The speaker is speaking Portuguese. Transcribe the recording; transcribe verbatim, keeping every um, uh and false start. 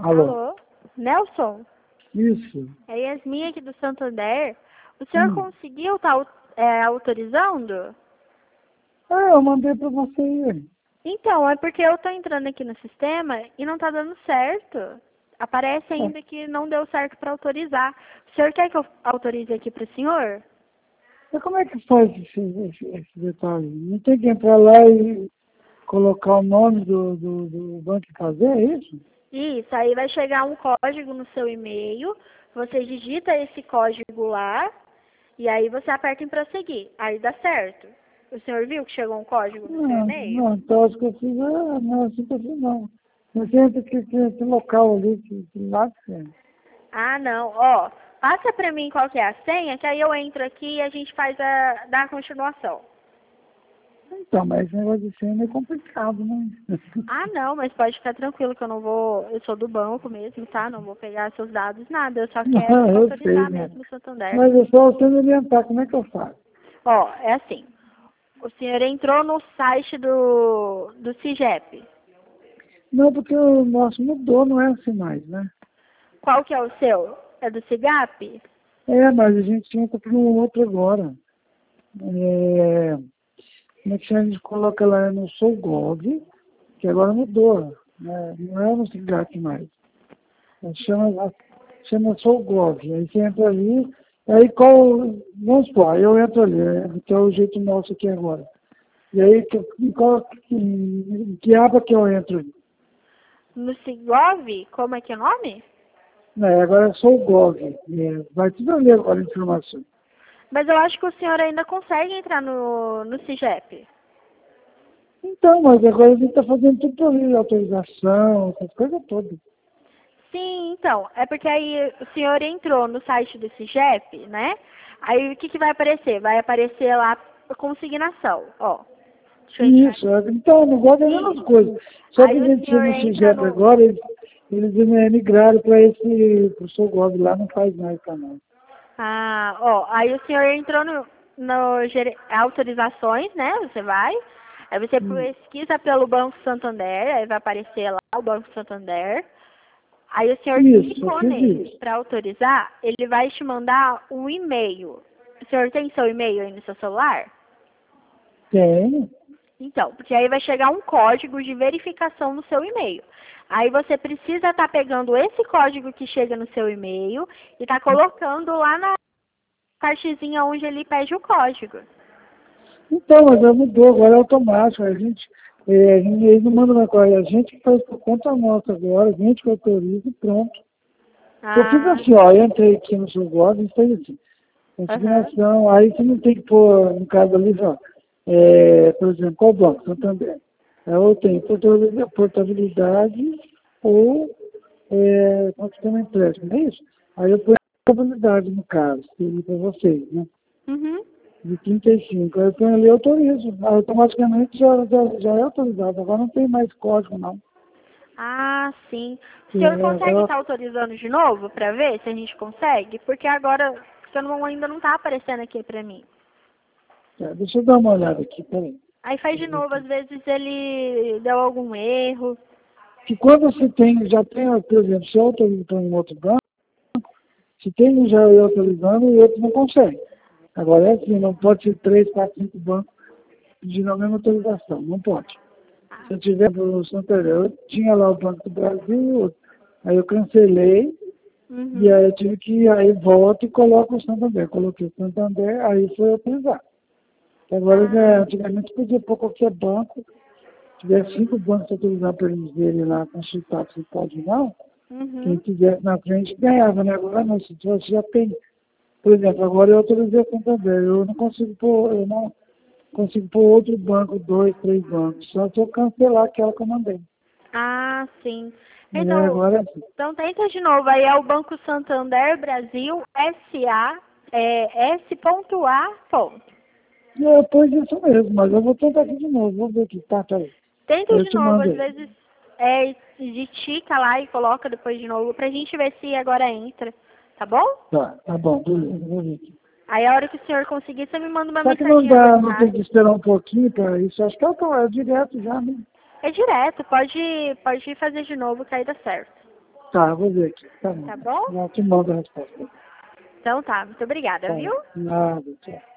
Alô? Alô? Nelson? Isso. É Yasmin aqui do Santander. O senhor Hum. conseguiu estar é, autorizando? Ah, eu mandei pra você aí. Então, é porque eu tô entrando aqui no sistema e não tá dando certo. Aparece Ah, ainda que não deu certo para autorizar. O senhor quer que eu autorize aqui para o senhor? mas como é que faz esse, esse, esse detalhe? Não tem que entrar lá e colocar o nome do, do, do banco e fazer, é isso? Isso, aí vai chegar um código no seu e-mail, você digita esse código lá e aí você aperta em prosseguir. Aí dá certo. O senhor viu que chegou um código no seu Não, e-mail? não, então acho que eu fiz, ah, não, assim que eu fiz não. Mas entra que tem esse local ali, que, que lá que é. Ah, não. Ó, passa pra mim qual que é a senha, que aí eu entro aqui e a gente faz a, dá a continuação. Então, mas esse negócio de senha é meio complicado, né? Ah, não, mas pode ficar tranquilo que eu não vou, eu sou do banco mesmo, tá? Não vou pegar seus dados, nada. Eu só quero Não, eu sei, autorizar né? mesmo o Santander. Mas é só você me orientar, como é que eu faço? Ó, é assim. O senhor entrou no site do, do CIGEP. Não, porque o nosso mudou, não é assim mais, né? Qual que é o seu? É do CIGAP? É, mas a gente entra para um outro agora. É, como é que chama? A gente coloca lá no Sougov, que agora mudou, né? Não é no Cigate mais. A gente chama, chama Sougov. Aí você entra ali, aí qual, vamos supor, aí eu entro ali, é, que é o jeito nosso aqui agora. E aí, que, qual, que, que aba que eu entro ali? No Sigov? Como é que é o nome? Né, agora é Sougov. É, vai tudo ali agora a informação. Mas eu acho que o senhor ainda consegue entrar no, no CIGEP. Então, mas agora a gente está fazendo tudo por ali, autorização, essas coisas todas. Sim, então. É porque aí o senhor entrou no site do CIGEP, né? Aí o que, que vai aparecer? Vai aparecer lá a consignação. Ó, deixa eu entrar Isso, aqui. é, então, não gosto das mesmas Isso. coisas. Só que Aí a o gente tinha senhor no entra Singep no... agora, eles, eles migraram para esse, para o Sogob lá, não faz mais para nós. Ah, ó, aí o senhor entrou no, no gere- autorizações, né? Você vai, aí você Hum. pesquisa pelo Banco Santander, aí vai aparecer lá o Banco Santander. Aí o senhor Isso, eu clicou fiz nele isso. para autorizar, ele vai te mandar um e-mail. O senhor tem seu e-mail aí no seu celular? Tem. Então, porque aí vai chegar um código de verificação no seu e-mail. Aí você precisa estar pegando esse código que chega no seu e-mail e tá colocando lá na partezinha onde ele pede o código. Então, mas já mudou, agora é automático. A gente, é, a gente eles não mandam mais coisa, a gente que faz por conta nossa agora, a gente que autoriza e pronto. Eu fiz Ah, assim, ó, eu entrei aqui no Sogob e fez assim. aham. Consignação, aí você não tem que pôr, no caso ali, ó, é, por exemplo, qual banco? Santander. Aí eu tenho portabilidade, portabilidade ou é, como é que chama empréstimo, não é isso? Aí eu ponho portabilidade no caso, para vocês, né? Uhum. De trinta e cinco. Aí eu ponho ali, eu autorizo. Aí automaticamente já, já, já é autorizado. Agora não tem mais código, não. Ah, sim. O senhor É, consegue agora, estar autorizando de novo para ver se a gente consegue? Porque agora porque eu não, ainda não está aparecendo aqui para mim. é, deixa eu dar uma olhada aqui, peraí. Aí faz de novo, às vezes ele deu algum erro. Que quando você tem, já tem, por exemplo, se eu autorizo para um outro banco, se tem um já eu autorizando e outro não consegue. Agora é assim, não pode ser três, quatro, cinco bancos pedindo a mesma autorização, não pode. Se eu tiver no Santander, eu tinha lá o Banco do Brasil e outro. Aí eu cancelei e Uhum. aí eu tive que aí volto e coloco o Santander. Coloquei o Santander, aí foi autorizar. Agora, né, Ah, antigamente podia pôr qualquer banco, se tiver cinco bancos autorizados para eles verem lá, consultar se pode ou não, quem uhum. tivesse na frente ganhava, né? Agora não, se você já tem. Por exemplo, agora eu autorizei a Santander, eu não consigo pôr, eu não consigo pôr outro banco, dois, três bancos, só se eu cancelar aquela que eu mandei. Ah, sim. É, Então, agora sim. então tenta de novo. Aí é o Banco Santander Brasil S A, é, S.A. Eu pus isso mesmo, mas eu vou tentar aqui de novo, vou ver aqui, tá, tá aí. Tenta Eu de te novo, às mandei. vezes é, digitica lá e coloca depois de novo pra gente ver se agora entra, tá bom? Tá, tá bom, beleza, vou ver aqui. Aí a hora que o senhor conseguir, você me manda uma Só que não mensaginha no dá, não tem WhatsApp. que esperar um pouquinho para isso, acho que é, o- é direto já, né? É direto, pode, pode fazer de novo que aí dá certo. Tá, vou ver aqui. Tá bom. Tá bom? Eu te mando a resposta. Então tá, muito obrigada, Tá. viu? Nada, tchau.